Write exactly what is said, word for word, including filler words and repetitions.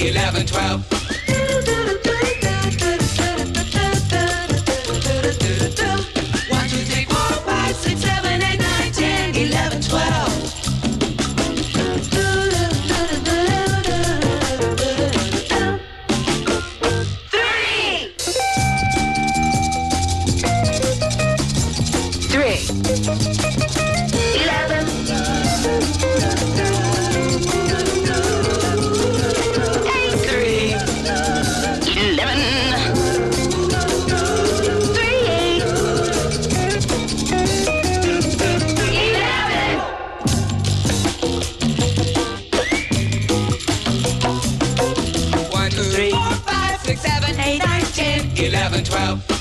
eleven, twelve. One, two, three, four, five, six, seven, eight, nine, ten, eleven, twelve. Three. Eleven. Eight. Three. Eleven. Three. Eight. Eleven. One, two, three, four, five, six, seven, eight, nine, ten, eleven, twelve.